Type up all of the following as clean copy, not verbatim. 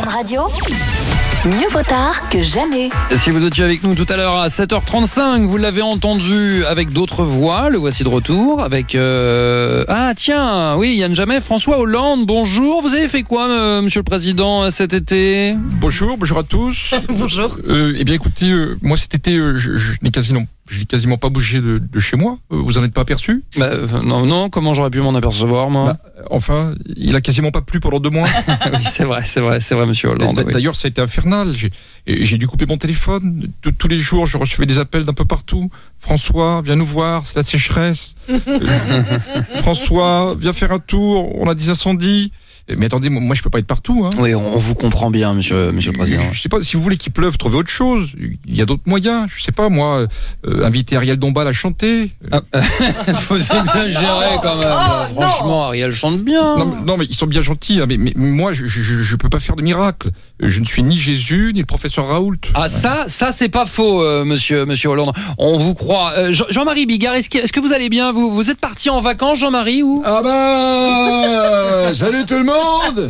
Radio, mieux vaut tard que jamais. Si vous étiez avec nous tout à l'heure à 7h35, vous l'avez entendu avec d'autres voix, le voici de retour avec... Ah tiens, oui, Yann Jamais, François Hollande, bonjour. Vous avez fait quoi, Monsieur le Président, cet été ? Bonjour à tous. Bonjour. Eh bien écoutez, moi cet été, je n'ai quasiment pas bougé de chez moi. Vous en êtes pas aperçu ? Non, comment j'aurais pu m'en apercevoir, moi ? Enfin, il a quasiment pas plu pendant 2 mois. Oui, c'est vrai, Monsieur Hollande. Oui. D'ailleurs, ça a été infernal. J'ai dû couper mon téléphone. Tous les jours, je recevais des appels d'un peu partout. François, viens nous voir, c'est la sécheresse. François, viens faire un tour, on a des incendies. Mais attendez, moi je peux pas être partout. Hein. Oui, on vous comprend bien, monsieur le Président. Je sais pas, si vous voulez qu'il pleuve, trouvez autre chose. Il y a d'autres moyens. Je sais pas, moi, inviter Ariel Dombal à chanter. Vous exagérez quand même. Franchement, Ariel chante bien. Non, mais ils sont bien gentils. Hein, mais moi, je peux pas faire de miracle. Je ne suis ni Jésus, ni le professeur Raoult. Ah, ça c'est pas faux, monsieur Hollande. On vous croit. Jean-Marie Bigard, est-ce que vous allez bien ? Vous êtes parti en vacances, Jean-Marie, ou ? Ah bah salut tout le monde.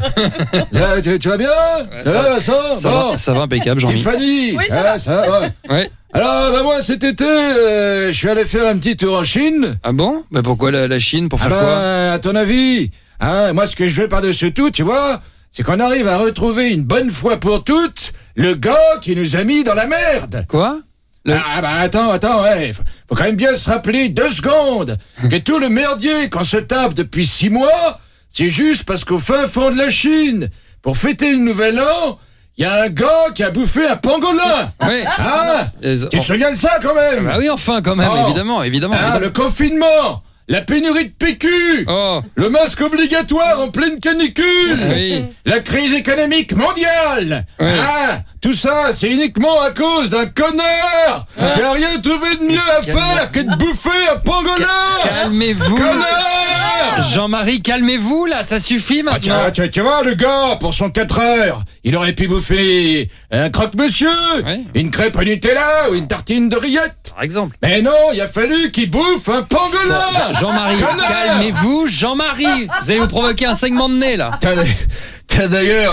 Tu vas bien? Ça va, Vincent? Ça va impeccable, Jean-Marie. Tiffany? Oui, ça va. Ça va. Ouais. Alors, bah moi, cet été, je suis allé faire un petit tour en Chine. Ah bon ? Bah pourquoi la Chine ? Pour faire quoi ? À ton avis, hein, moi, ce que je veux par-dessus tout, tu vois, c'est qu'on arrive à retrouver une bonne fois pour toutes le gars qui nous a mis dans la merde. Quoi ? Ah bah attends, ouais. Faut quand même bien se rappeler 2 secondes que tout le merdier qu'on se tape depuis 6 mois, c'est juste parce qu'au fin fond de la Chine, pour fêter le nouvel an, il y a un gars qui a bouffé un pangolin. Oui. Ah, tu te souviens de ça quand même? Bah oui, enfin quand même, évidemment. Le confinement, la pénurie de PQ, le masque obligatoire en pleine canicule, la crise économique mondiale. Oui. Ah, tout ça, c'est uniquement à cause d'un connard qui a rien trouvé de mieux à faire que de bouffer un pangolin. Calmez-vous. Connard! Jean-Marie, calmez-vous là, ça suffit maintenant. Tu vois, le gars, pour son 4 heures, il aurait pu bouffer un croque-monsieur, une crêpe au Nutella ou une tartine de rillettes. Par exemple. Mais non, il a fallu qu'il bouffe un pangolin. Jean-Marie, calmez-vous, Jean-Marie. Vous allez vous provoquer un saignement de nez là. T'as d'ailleurs,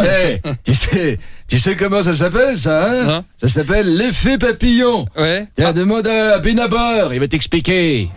tu sais comment ça s'appelle ça, hein? Ça s'appelle l'effet papillon. Ouais. Tiens, demande à Benabar, il va t'expliquer.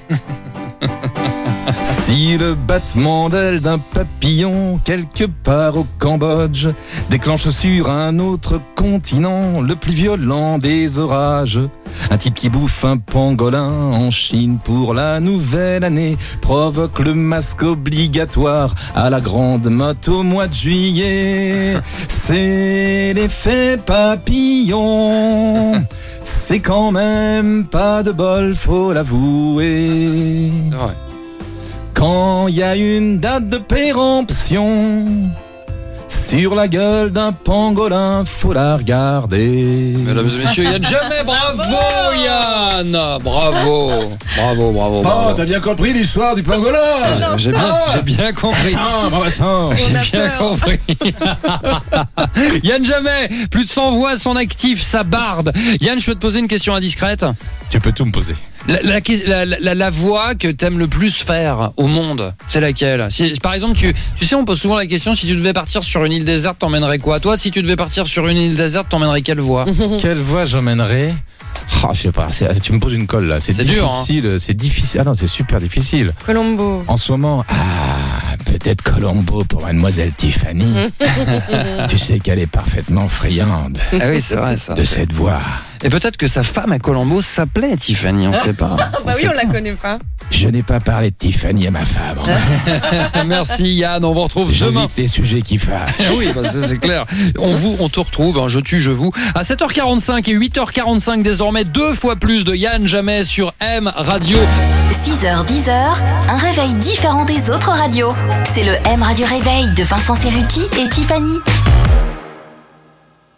Si le battement d'aile d'un papillon quelque part au Cambodge déclenche sur un autre continent le plus violent des orages, un type qui bouffe un pangolin en Chine pour la nouvelle année provoque le masque obligatoire à la grande motte au mois de juillet. C'est l'effet papillon. C'est quand même pas de bol, faut l'avouer. C'est vrai. Quand il y a une date de péremption sur la gueule d'un pangolin, faut la regarder. Mesdames et messieurs, Yann Jamais, bravo Yann. Bravo. Oh, t'as bien compris l'histoire du pangolin? J'ai bien compris. J'ai bien compris. Yann Jamais, plus de 100 voix à son actif, ça barde. Yann, je peux te poser une question indiscrète? Tu peux tout me poser. La voix que t'aimes le plus faire au monde, c'est laquelle ? Par exemple, tu sais, on pose souvent la question, si tu devais partir sur une île déserte, t'emmènerais quoi ? Toi, si tu devais partir sur une île déserte, t'emmènerais quelle voix ? Quelle voix j'emmènerais ? Je sais pas, tu me poses une colle là, c'est difficile, dur, hein. C'est difficile. Ah non, c'est super difficile. Colombo. En ce moment, peut-être Colombo pour mademoiselle Tiffany. Tu sais qu'elle est parfaitement friande. Ah oui, c'est vrai ça. De cette voix. Et peut-être que sa femme à Colombo s'appelait Tiffany, on sait pas. Bah oui, on la connaît pas. Je n'ai pas parlé de Tiffany à ma femme. Merci Yann, on vous retrouve demain. J'évite les sujets qui fâchent. Oui, bah c'est clair. On te retrouve, je tue, je vous, à 7h45 et 8h45 désormais, 2 fois plus de Yann Jamais sur M Radio. 6h, 10h, un réveil différent des autres radios. C'est le M Radio Réveil de Vincent Cerruti et Tiffany.